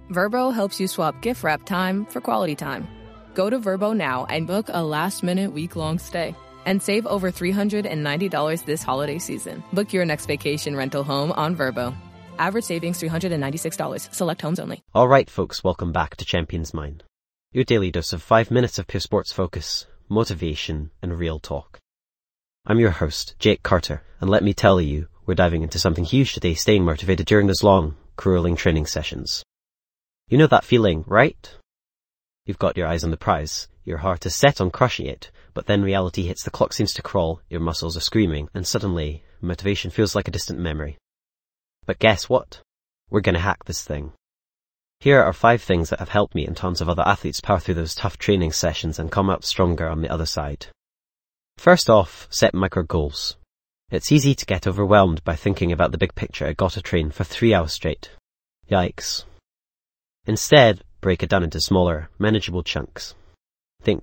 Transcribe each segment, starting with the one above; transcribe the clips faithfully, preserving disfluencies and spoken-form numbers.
Vrbo helps you swap gift wrap time for quality time. Go to Vrbo now and book a last-minute week-long stay. And save over three hundred ninety dollars this holiday season. Book your next vacation rental home on Vrbo. Average savings three hundred ninety-six dollars. Select homes only. All right, folks, welcome back to Champions Mind. Your daily dose of five minutes of pure sports focus, motivation, and real talk. I'm your host, Jake Carter, and let me tell you, we're diving into something huge today, staying motivated during those long, grueling training sessions. You know that feeling, right? You've got your eyes on the prize, your heart is set on crushing it, but then reality hits, the clock seems to crawl, your muscles are screaming, and suddenly, motivation feels like a distant memory. But guess what? We're gonna hack this thing. Here are five things that have helped me and tons of other athletes power through those tough training sessions and come out stronger on the other side. First off, set micro goals. It's easy to get overwhelmed by thinking about the big picture. I gotta train for three hours straight. Yikes. Instead, break it down into smaller, manageable chunks. Think,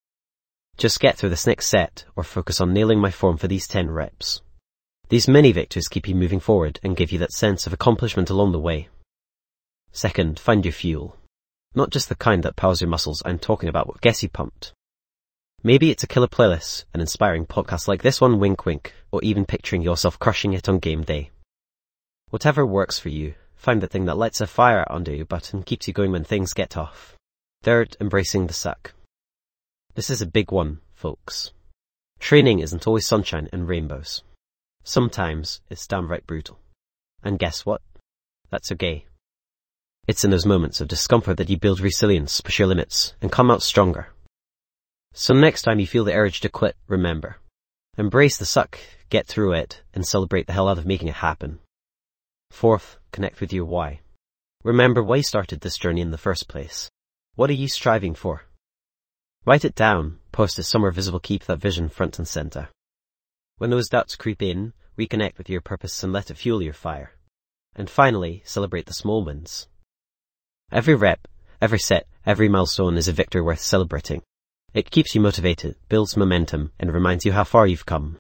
just get through this next set, or focus on nailing my form for these ten reps. These mini victories keep you moving forward and give you that sense of accomplishment along the way. Second, find your fuel. Not just the kind that powers your muscles, I'm talking about what gets you pumped. Maybe it's a killer playlist, an inspiring podcast like this one, wink wink, or even picturing yourself crushing it on game day. Whatever works for you, find the thing that lights a fire under your butt and keeps you going when things get tough. Third, embracing the suck. This is a big one, folks. Training isn't always sunshine and rainbows. Sometimes it's downright brutal. And guess what? That's okay. It's in those moments of discomfort that you build resilience, push your limits, and come out stronger. So next time you feel the urge to quit, remember. Embrace the suck, get through it, and celebrate the hell out of making it happen. Fourth, connect with your why. Remember why you started this journey in the first place. What are you striving for? Write it down, post it somewhere visible, keep that vision front and center. When those doubts creep in, reconnect with your purpose and let it fuel your fire. And finally, celebrate the small wins. Every rep, every set, every milestone is a victory worth celebrating. It keeps you motivated, builds momentum, and reminds you how far you've come.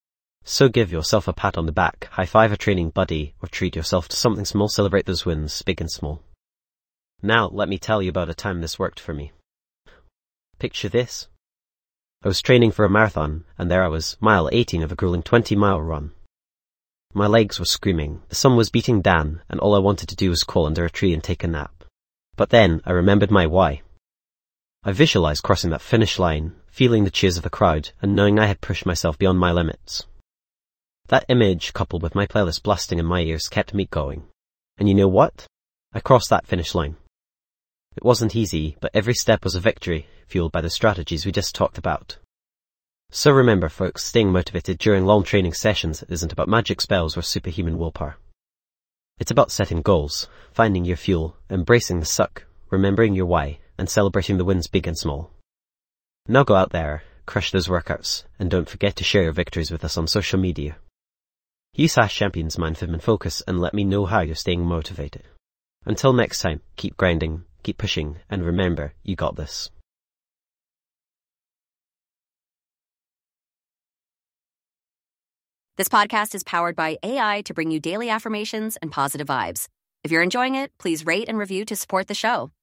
So give yourself a pat on the back, high five a training buddy, or treat yourself to something small. Celebrate those wins, big and small. Now, let me tell you about a time this worked for me. Picture this. I was training for a marathon, and there I was, mile eighteen of a grueling twenty mile run. My legs were screaming, the sun was beating down, and all I wanted to do was crawl under a tree and take a nap. But then I remembered my why. I visualized crossing that finish line, feeling the cheers of the crowd, and knowing I had pushed myself beyond my limits. That image, coupled with my playlist blasting in my ears, kept me going. And you know what? I crossed that finish line. It wasn't easy, but every step was a victory, fueled by the strategies we just talked about. So remember, folks, staying motivated during long training sessions isn't about magic spells or superhuman willpower. It's about setting goals, finding your fuel, embracing the suck, remembering your why, and celebrating the wins big and small. Now go out there, crush those workouts, and don't forget to share your victories with us on social media. Use hash Champions Mind Fitment Focus and let me know how you're staying motivated. Until next time, keep grinding, keep pushing, and remember, you got this. This podcast is powered by A I to bring you daily affirmations and positive vibes. If you're enjoying it, please rate and review to support the show.